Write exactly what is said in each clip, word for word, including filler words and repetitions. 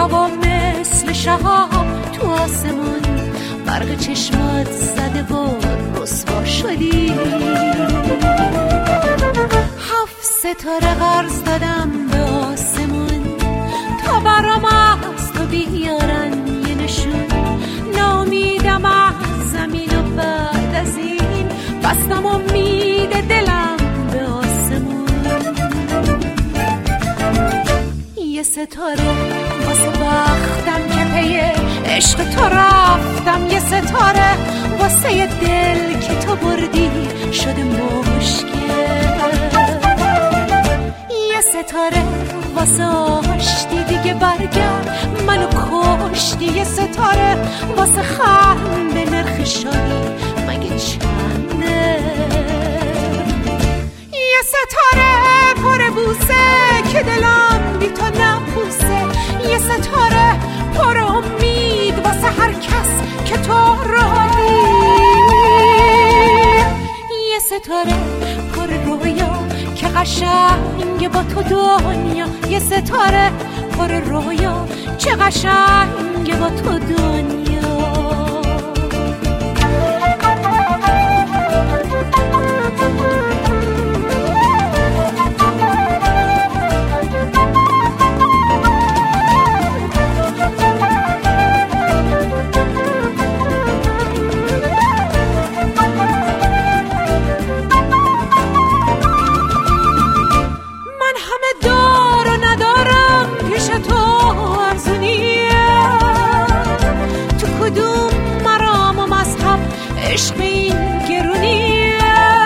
هوا مثل شهاب تو آسمون برق چشمات زده و رسوا شدی. هفت ستاره قرض دادم به آسمون تا برام از تو بیارن یه نشون. ناامیدم از زمین و بعد از این بستم امید دلم به آسمون. یه ستاره واسه بختم که پی عشق تو رفتم، یه ستاره واسه یه دل که تو بردی شده مشکل. یه ستاره واسه آشتی دیگه برگرد منو کشتی. یه ستاره واسه خنده نرخ شادی مگه چنده. یه ستاره پر بوسه که دلم بی تو نپوسه. یه ستاره پر امید واسه هر کس که تو راهی. یه ستاره پر رویا که قشنگ با تو دنیا. یه ستاره پر رویا چه قشنگ با تو دنیا. عشق این گرونیه.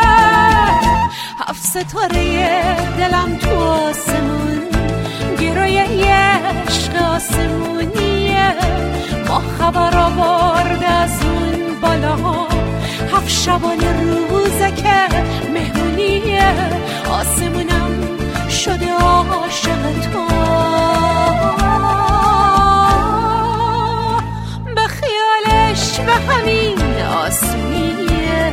هفت ستاره دلم تو آسمون گروی عشق آسمونیه. ما خبر آورده از اون بالاها هفت شبانه روزه که مهمونیه. آسمونم شده عاشق تو به خیالش به همین آسونیه.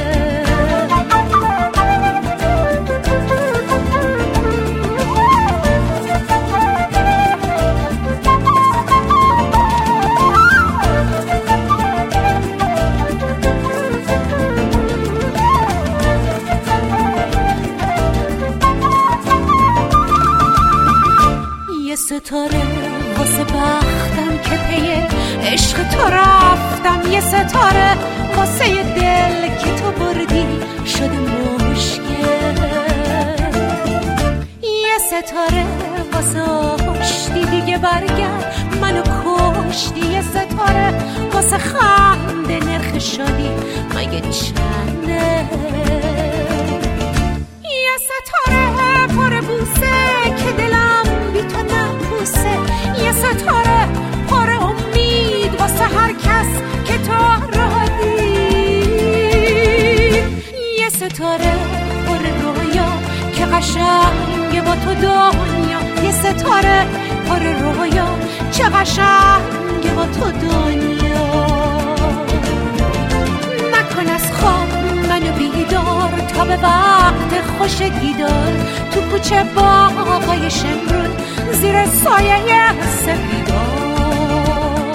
یه ستاره واسه بختم که پی عشق تو رفتم. یه ستاره واسه یه دل که تو بردی شده مشکل. یه ستاره واسه آشتی دیگه برگرد منو کشتی. یه ستاره واسه خنده نرخ شادی مگه چنده. یه ستاره پر بوسه که دلم بی تو نپوسه. یه ستاره پر امید واسه هر کس که تو راهی. یه ستاره پر رویا که قشنگ با تو دنیا. یه ستاره پر رویا چه قشنگ با تو دنیا. نکن از خواب منو بیدار تا به وقت خوش دیدار تو کوچه باغای شمرون زیر سایه سپیدار.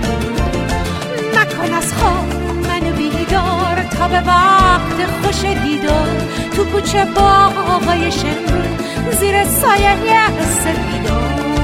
نکن از خواب منو بیدار تا به وقت خوش دیدار تو کوچه باغای شمرون زیر سایه سپیدار.